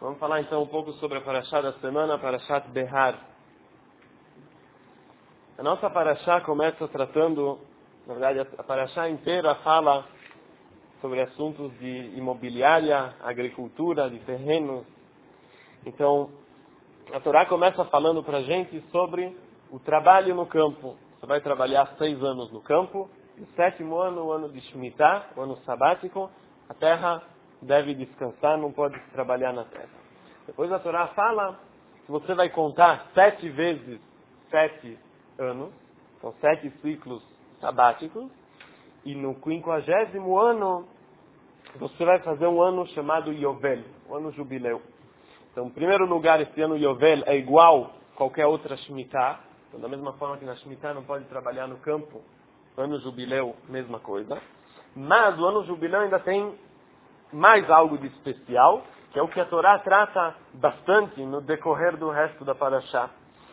Vamos falar então um pouco sobre a Parashá da semana, a Parashat Behar. A nossa Parashá começa tratando, na verdade a Parashá inteira fala sobre assuntos de imobiliária, agricultura, de terrenos. Então, a Torá começa falando para a gente sobre o trabalho no campo. Você vai trabalhar 6 anos no campo, no 7º ano, o ano de Shemitah, o ano sabático, a terra deve descansar, não pode trabalhar na terra. Depois a Torá fala que você vai contar 7 vezes 7 anos, são 7 ciclos sabáticos, e no 50º ano você vai fazer um ano chamado Yovel, o ano jubileu. Então, em primeiro lugar, esse ano Yovel é igual a qualquer outra Shemitah. Então, da mesma forma que na Shemitah não pode trabalhar no campo, o ano jubileu, mesma coisa. Mas o ano jubileu ainda tem mais algo de especial, que é o que a Torá trata bastante no decorrer do resto da Parashá.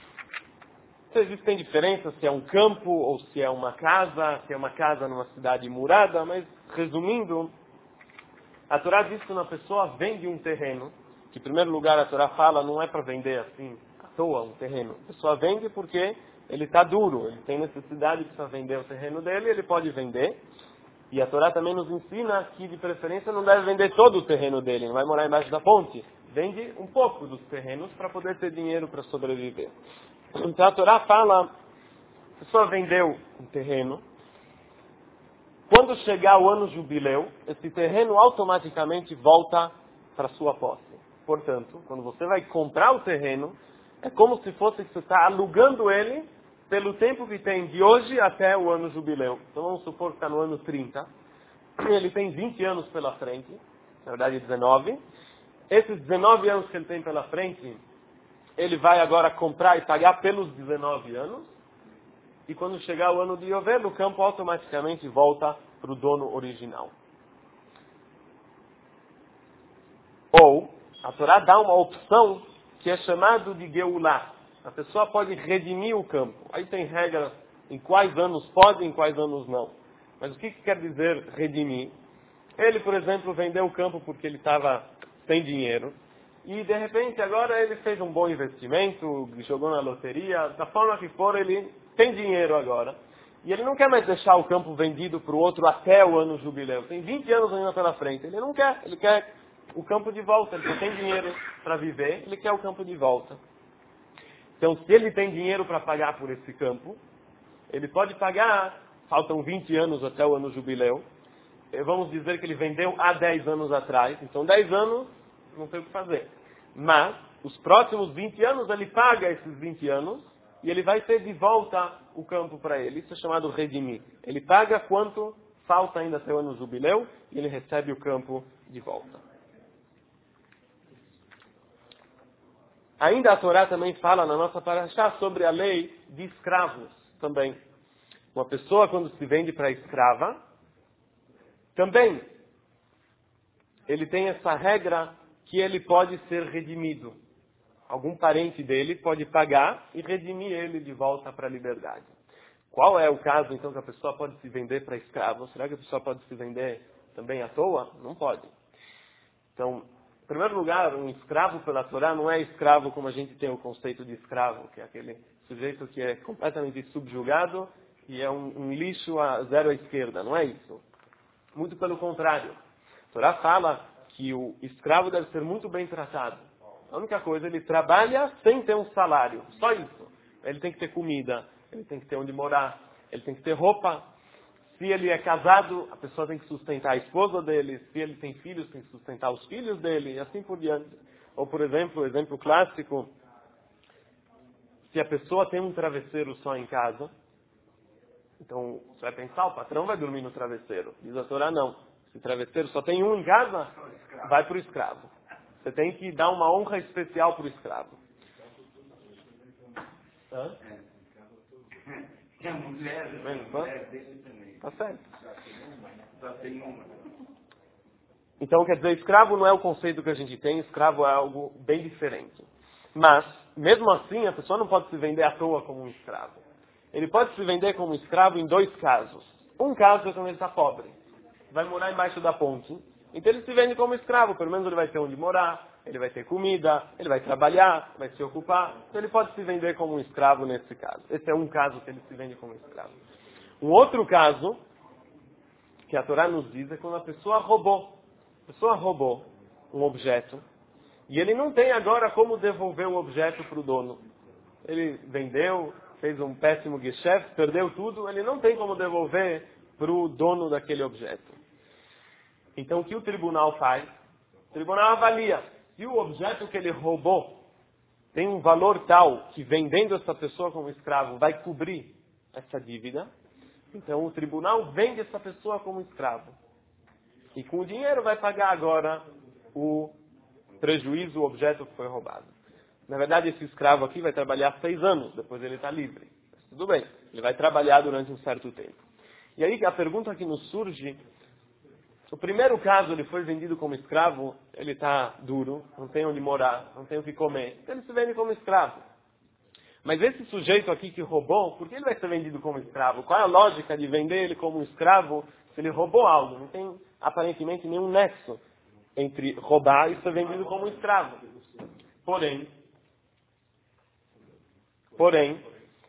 Existem diferenças se é um campo ou se é uma casa numa cidade murada, mas resumindo, a Torá diz que uma pessoa vende um terreno, que em primeiro lugar a Torá fala não é para vender assim à toa um terreno. A pessoa vende porque ele está duro, ele tem necessidade de vender o terreno dele, ele pode vender. E a Torá também nos ensina que de preferência não deve vender todo o terreno dele, não vai morar embaixo da ponte. Vende um pouco dos terrenos para poder ter dinheiro para sobreviver. Então a Torá fala, a pessoa vendeu um terreno, quando chegar o ano jubileu, esse terreno automaticamente volta para sua posse. Portanto, quando você vai comprar o terreno, é como se fosse que você está alugando ele pelo tempo que tem de hoje até o ano jubileu. Então vamos supor que está no ano 30. Ele tem 20 anos pela frente, na verdade 19. Esses 19 anos que ele tem pela frente, ele vai agora comprar e pagar pelos 19 anos. E quando chegar o ano de Yovel, o campo automaticamente volta para o dono original. Ou, a Torá dá uma opção que é chamado de Geulah. A pessoa pode redimir o campo. Aí tem regras em quais anos pode e em quais anos não. Mas o que quer dizer redimir? Ele, por exemplo, vendeu o campo porque ele estava sem dinheiro. E, de repente, agora ele fez um bom investimento, jogou na loteria. Da forma que for, ele tem dinheiro agora. E ele não quer mais deixar o campo vendido para o outro até o ano jubileu. Tem 20 anos ainda pela frente. Ele não quer. Ele quer o campo de volta. Ele só tem dinheiro para viver. Ele quer o campo de volta. Então, se ele tem dinheiro para pagar por esse campo, ele pode pagar, faltam 20 anos até o ano jubileu, vamos dizer que ele vendeu há 10 anos atrás, então 10 anos, não tem o que fazer. Mas, os próximos 20 anos, ele paga esses 20 anos, e ele vai ter de volta o campo para ele. Isso é chamado redimir. Ele paga quanto falta ainda até o ano jubileu, e ele recebe o campo de volta. Ainda a Torá também fala na nossa Parashá sobre a lei de escravos também. Uma pessoa quando se vende para escrava, também ele tem essa regra que ele pode ser redimido. Algum parente dele pode pagar e redimir ele de volta para a liberdade. Qual é o caso então que a pessoa pode se vender para escravo? Será que a pessoa pode se vender também à toa? Não pode. Então, em primeiro lugar, um escravo pela Torá não é escravo como a gente tem o conceito de escravo, que é aquele sujeito que é completamente subjugado e é um lixo a zero à esquerda. Não é isso. Muito pelo contrário. A Torá fala que o escravo deve ser muito bem tratado. A única coisa, ele trabalha sem ter um salário. Só isso. Ele tem que ter comida, ele tem que ter onde morar, ele tem que ter roupa. Se ele é casado, a pessoa tem que sustentar a esposa dele. Se ele tem filhos, tem que sustentar os filhos dele. E assim por diante. Ou, por exemplo, exemplo clássico. Se a pessoa tem um travesseiro só em casa, então você vai pensar, o patrão vai dormir no travesseiro. Diz a Torá, não. Se o travesseiro só tem um em casa, vai para o escravo. Você tem que dar uma honra especial para o escravo. Hã? E a mulher dele também. Tá certo. Só tem uma. Então, quer dizer, escravo não é o conceito que a gente tem, escravo é algo bem diferente. Mas, mesmo assim, a pessoa não pode se vender à toa como um escravo. Ele pode se vender como escravo em 2 casos. Um caso é quando ele está pobre. Vai morar embaixo da ponte. Então ele se vende como escravo, pelo menos ele vai ter onde morar, ele vai ter comida, ele vai trabalhar, vai se ocupar. Então ele pode se vender como um escravo nesse caso. Esse é um caso que ele se vende como escravo. Um outro caso, que a Torá nos diz, é quando a pessoa roubou. A pessoa roubou um objeto e ele não tem agora como devolver o objeto para o dono. Ele vendeu, fez um péssimo geschäft, perdeu tudo, ele não tem como devolver para o dono daquele objeto. Então o que o tribunal faz? O tribunal avalia se o objeto que ele roubou tem um valor tal que vendendo essa pessoa como escravo vai cobrir essa dívida. Então o tribunal vende essa pessoa como escravo. E com o dinheiro vai pagar agora o prejuízo, o objeto que foi roubado. Na verdade, esse escravo aqui vai trabalhar 6 anos, depois ele está livre. Mas tudo bem, ele vai trabalhar durante um certo tempo. E aí a pergunta que nos surge, o primeiro caso ele foi vendido como escravo, ele está duro, não tem onde morar, não tem o que comer, então ele se vende como escravo. Mas esse sujeito aqui que roubou, por que ele vai ser vendido como escravo? Qual é a lógica de vender ele como escravo se ele roubou algo? Não tem aparentemente nenhum nexo entre roubar e ser vendido como escravo. Porém,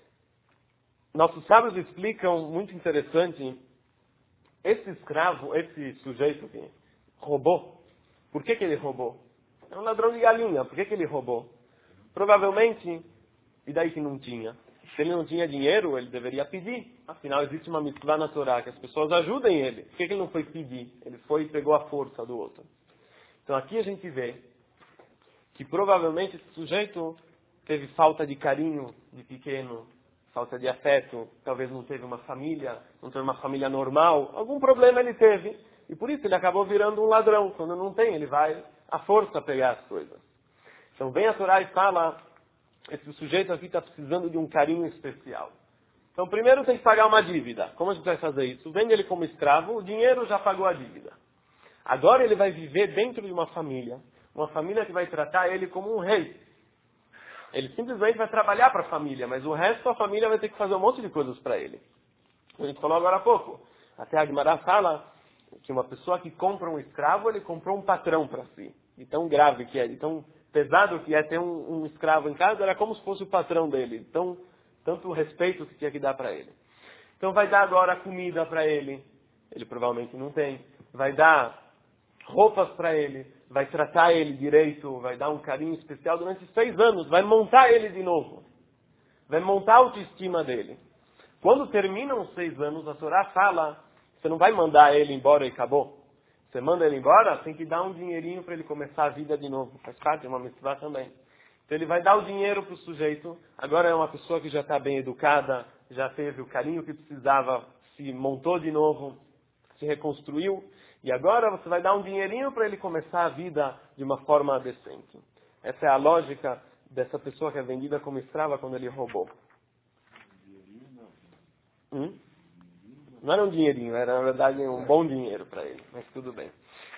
nossos sábios explicam, muito interessante, esse escravo, esse sujeito que roubou, por que ele roubou? É um ladrão de galinha, por que ele roubou? Provavelmente, e daí que não tinha? Se ele não tinha dinheiro, ele deveria pedir. Afinal, existe uma mitzvah na Torá, que as pessoas ajudem ele. Por que ele não foi pedir? Ele foi e pegou a força do outro. Então aqui a gente vê que provavelmente esse sujeito teve falta de carinho de pequeno, falta de afeto, talvez não teve uma família, não teve uma família normal, algum problema ele teve, e por isso ele acabou virando um ladrão. Quando não tem, ele vai à força pegar as coisas. Então vem a Torá e fala, esse sujeito aqui está precisando de um carinho especial. Então primeiro tem que pagar uma dívida. Como a gente vai fazer isso? Vende ele como escravo, o dinheiro já pagou a dívida. Agora ele vai viver dentro de uma família que vai tratar ele como um rei. Ele simplesmente vai trabalhar para a família, mas o resto a família vai ter que fazer um monte de coisas para ele. A gente falou agora há pouco. Até a Gemara fala que uma pessoa que compra um escravo, ele comprou um patrão para si. De tão grave que é, de tão pesado que é ter um escravo em casa, era como se fosse o patrão dele. Então, tanto o respeito que tinha que dar para ele. Então vai dar agora comida para ele. Ele provavelmente não tem. Vai dar roupas para ele. Vai tratar ele direito. Vai dar um carinho especial durante 6 anos. Vai montar ele de novo. Vai montar a autoestima dele. Quando terminam os 6 anos, a Torá fala, você não vai mandar ele embora e acabou. Você manda ele embora, tem que dar um dinheirinho para ele começar a vida de novo. Faz parte, é uma mitzvah também. Então ele vai dar o dinheiro para o sujeito. Agora é uma pessoa que já está bem educada, já teve o carinho que precisava, se montou de novo, se reconstruiu. E agora você vai dar um dinheirinho para ele começar a vida de uma forma decente. Essa é a lógica dessa pessoa que é vendida como escrava quando ele roubou. Não era um dinheirinho, era na verdade um bom dinheiro para ele, mas tudo bem.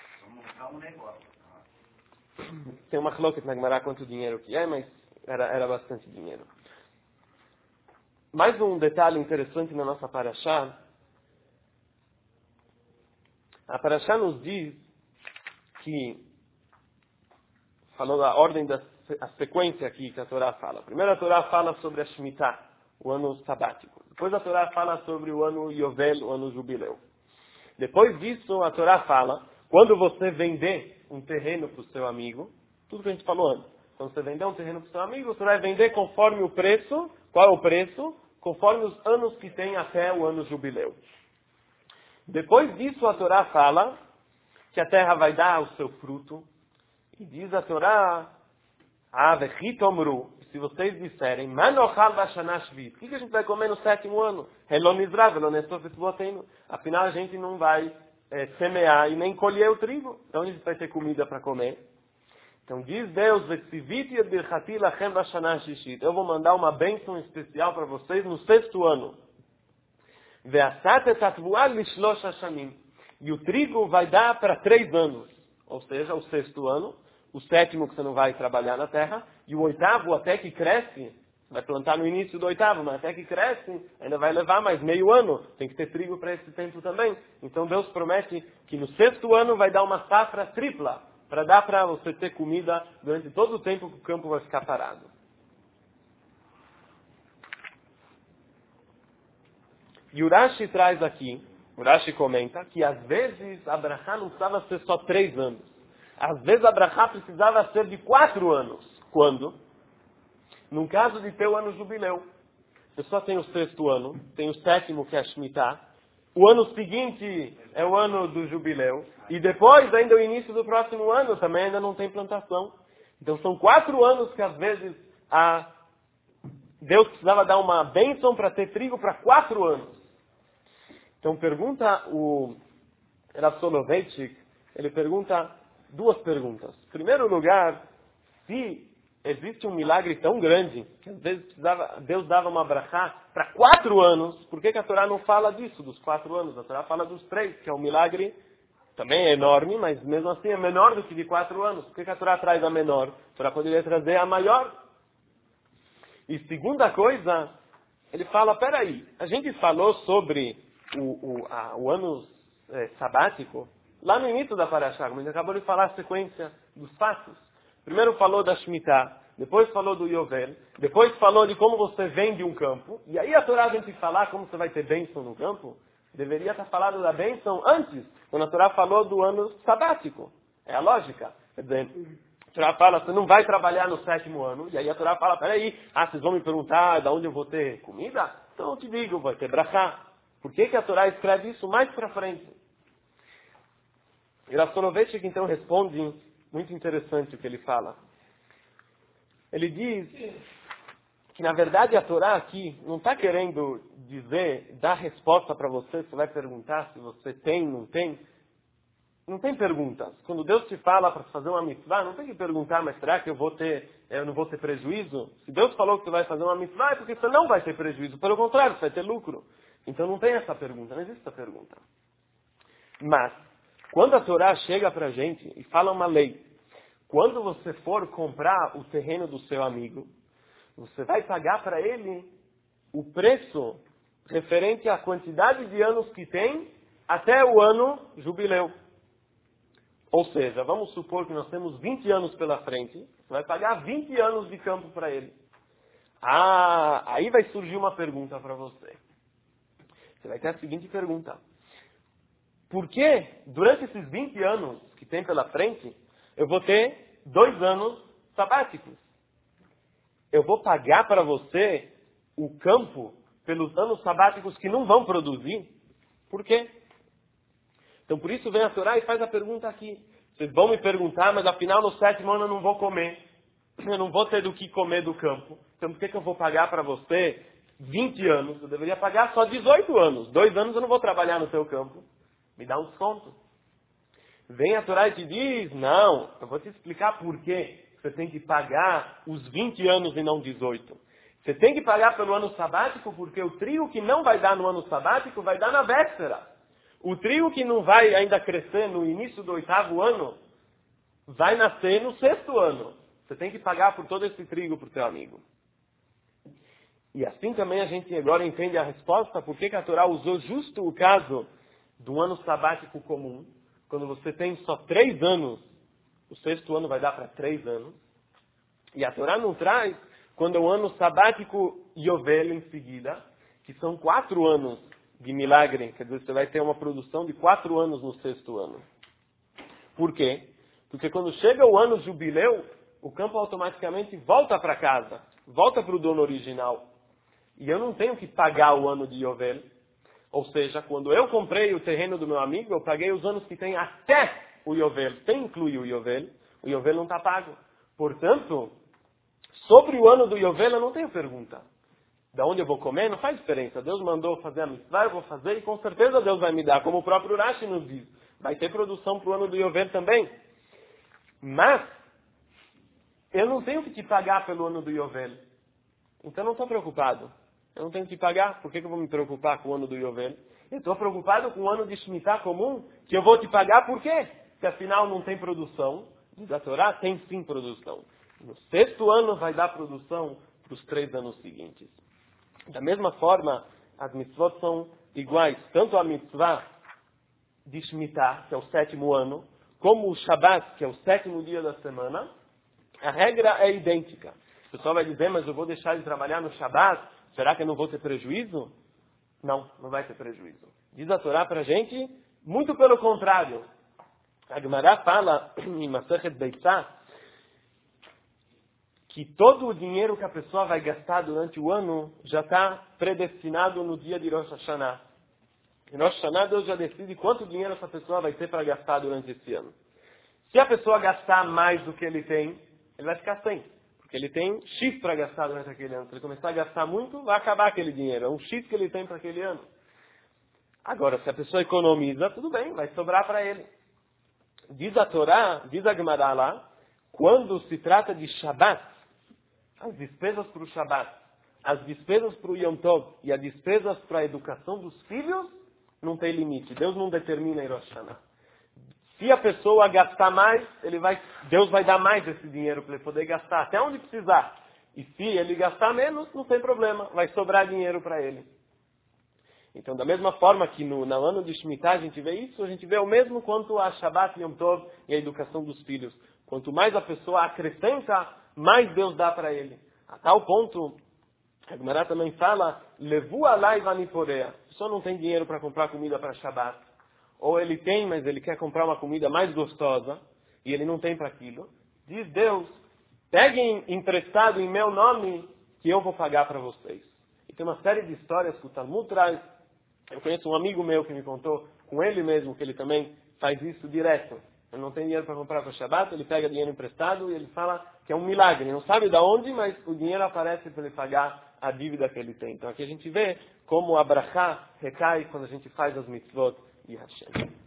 Tem uma cloquet na Gemara quanto dinheiro que é, mas era bastante dinheiro. Mais um detalhe interessante na nossa parashá. A parashá nos diz que, falou da ordem a sequência aqui que a Torá fala. Primeiro a Torá fala sobre a Shemitah, o ano sabático. Depois a Torá fala sobre o ano Yovel, o ano jubileu. Depois disso a Torá fala, quando você vender um terreno para o seu amigo, tudo que a gente falou antes. Quando você vender um terreno para o seu amigo, você vai vender conforme o preço. Qual é o preço? Conforme os anos que tem até o ano jubileu. Depois disso a Torá fala que a terra vai dar o seu fruto. E diz a Torá, se vocês disserem, o que a gente vai comer no 7º ano? Afinal a gente não vai semear e nem colher o trigo. Então a gente vai ter comida para comer. Então diz Deus, eu vou mandar uma bênção especial para vocês no 6º ano. E o trigo vai dar para 3 anos. Ou seja, o 6º ano, o 7º que você não vai trabalhar na terra, e o 8º até que cresce, você vai plantar no início do 8º, mas até que cresce, ainda vai levar mais meio ano. Tem que ter trigo para esse tempo também. Então Deus promete que no 6º ano vai dar uma safra tripla, para dar para você ter comida durante todo o tempo que o campo vai ficar parado. E o Rashi traz aqui, o Rashi comenta, que às vezes a brachá não precisava ser só 3 anos. Às vezes a brachá precisava ser de 4 anos. Quando? No caso de ter o ano jubileu. A pessoa tem o 6º ano, tem o 7º que é a Shemitah, o ano seguinte é o ano do jubileu, e depois ainda o início do próximo ano também ainda não tem plantação. Então são 4 anos que às vezes Deus precisava dar uma bênção para ter trigo para 4 anos. Então pergunta o Rav Soloveitchik, ele pergunta 2 perguntas. Em primeiro lugar, se existe um milagre tão grande, que às vezes Deus dava uma brachá para 4 anos, por que a Torá não fala disso, dos 4 anos? A Torá fala dos 3, que é um milagre também enorme, mas mesmo assim é menor do que de 4 anos. Por que a Torá traz a menor? A Torá poderia trazer a maior. E segunda coisa, ele fala, peraí, a gente falou sobre o ano sabático, lá no início da Parashá, como a gente acabou de falar a sequência dos fatos. Primeiro falou da Shemitah, depois falou do Yovel, depois falou de como você vende um campo, e aí a Torá vem te falar como você vai ter bênção no campo, deveria estar falado da bênção antes, quando a Torá falou do ano sabático. É a lógica. Quer dizer, a Torá fala, você não vai trabalhar no 7º ano, e aí a Torá fala, peraí, vocês vão me perguntar de onde eu vou ter comida? Então eu te digo, vai ter brachá. Por que a Torá escreve isso mais para frente? E Rav Soloveitchik então responde, muito interessante o que ele fala. Ele diz que na verdade a Torá aqui não está querendo dizer, dar resposta para você, você vai perguntar se você tem, não tem. Não tem perguntas. Quando Deus te fala para fazer uma mitzvah, não tem que perguntar, mas será que eu não vou ter prejuízo? Se Deus falou que você vai fazer uma mitzvah, é porque você não vai ter prejuízo. Pelo contrário, você vai ter lucro. Então não tem essa pergunta, não existe essa pergunta. Mas, quando a Torá chega para a gente e fala uma lei, quando você for comprar o terreno do seu amigo, você vai pagar para ele o preço referente à quantidade de anos que tem até o ano jubileu. Ou seja, vamos supor que nós temos 20 anos pela frente, você vai pagar 20 anos de campo para ele. Aí vai surgir uma pergunta para você. Você vai ter a seguinte pergunta. Por que, durante esses 20 anos que tem pela frente, eu vou ter 2 anos sabáticos? Eu vou pagar para você o campo pelos anos sabáticos que não vão produzir? Por quê? Então, por isso vem a Torá e faz a pergunta aqui. Vocês vão me perguntar, mas afinal no 7º ano eu não vou comer. Eu não vou ter do que comer do campo. Então, por que eu vou pagar para você 20 anos? Eu deveria pagar só 18 anos. 2 anos eu não vou trabalhar no seu campo. Me dá um desconto. Vem a Torá e te diz, não, eu vou te explicar por que você tem que pagar os 20 anos e não 18. Você tem que pagar pelo ano sabático porque o trigo que não vai dar no ano sabático vai dar na véspera. O trigo que não vai ainda crescer no início do 8º ano, vai nascer no 6º ano. Você tem que pagar por todo esse trigo para o teu amigo. E assim também a gente agora entende a resposta, por que a Torá usou justo o caso do ano sabático comum, quando você tem só 3 anos, o 6º ano vai dar para 3 anos, e a Torá não traz quando é o ano sabático Yovel em seguida, que são 4 anos de milagre, quer dizer, você vai ter uma produção de 4 anos no 6º ano. Por quê? Porque quando chega o ano jubileu, o campo automaticamente volta para casa, volta para o dono original. E eu não tenho que pagar o ano de Yovel. Ou seja, quando eu comprei o terreno do meu amigo, eu paguei os anos que tem até o Yovel, sem incluir o Yovel não está pago. Portanto, sobre o ano do Yovel eu não tenho pergunta. Da onde eu vou comer não faz diferença. Deus mandou fazer a mitzvah, eu vou fazer e com certeza Deus vai me dar, como o próprio Rashi nos diz. Vai ter produção para o ano do Yovel também. Mas, eu não tenho que te pagar pelo ano do Yovel. Então eu não estou preocupado. Eu não tenho que pagar. Por que eu vou me preocupar com o ano do Yovel? Eu estou preocupado com o ano de Shemitah comum, que eu vou te pagar por quê? Se afinal não tem produção. Diz a Torá, tem sim produção. No 6º ano vai dar produção para os 3 anos seguintes. Da mesma forma, as mitzvot são iguais, tanto a mitzvah de Shemitah, que é o 7º ano, como o Shabbat, que é o 7º dia da semana, a regra é idêntica. O pessoal vai dizer, mas eu vou deixar de trabalhar no Shabbat, será que eu não vou ter prejuízo? Não, não vai ter prejuízo. Diz a Torá para a gente, muito pelo contrário. A Gemara fala em Masechet Beitzah que todo o dinheiro que a pessoa vai gastar durante o ano já está predestinado no dia de Rosh Hashanah. Em Rosh Hashanah, Deus já decide quanto dinheiro essa pessoa vai ter para gastar durante esse ano. Se a pessoa gastar mais do que ele tem, ele vai ficar sem. Porque ele tem X para gastar durante aquele ano. Se ele começar a gastar muito, vai acabar aquele dinheiro. É um X que ele tem para aquele ano. Agora, se a pessoa economiza, tudo bem, vai sobrar para ele. Diz a Torá, diz a Gemara lá, quando se trata de Shabbat, as despesas para o Shabbat, as despesas para o Yom Tov e as despesas para a educação dos filhos, não tem limite. Deus não determina em Rosh Hashanah. Se a pessoa gastar mais, Deus vai dar mais esse dinheiro para ele poder gastar, até onde precisar. E se ele gastar menos, não tem problema, vai sobrar dinheiro para ele. Então, da mesma forma que no ano de Shemitah a gente vê isso, a gente vê o mesmo quanto a Shabbat, Yom Tov e a educação dos filhos. Quanto mais a pessoa acrescenta, mais Deus dá para ele. A tal ponto, a Gemara também fala, Levu alai vaniporea. A pessoa não tem dinheiro para comprar comida para Shabbat. Ou ele tem, mas ele quer comprar uma comida mais gostosa, e ele não tem para aquilo. Diz Deus, peguem emprestado em meu nome, que eu vou pagar para vocês. E tem uma série de histórias que o Talmud traz. Eu conheço um amigo meu que me contou, com ele mesmo, que ele também faz isso direto. Ele não tem dinheiro para comprar para o Shabbat, ele pega dinheiro emprestado e ele fala que é um milagre. Ele não sabe de onde, mas o dinheiro aparece para ele pagar a dívida que ele tem. Então aqui a gente vê como a brachá recai quando a gente faz as mitzvot de Hashem.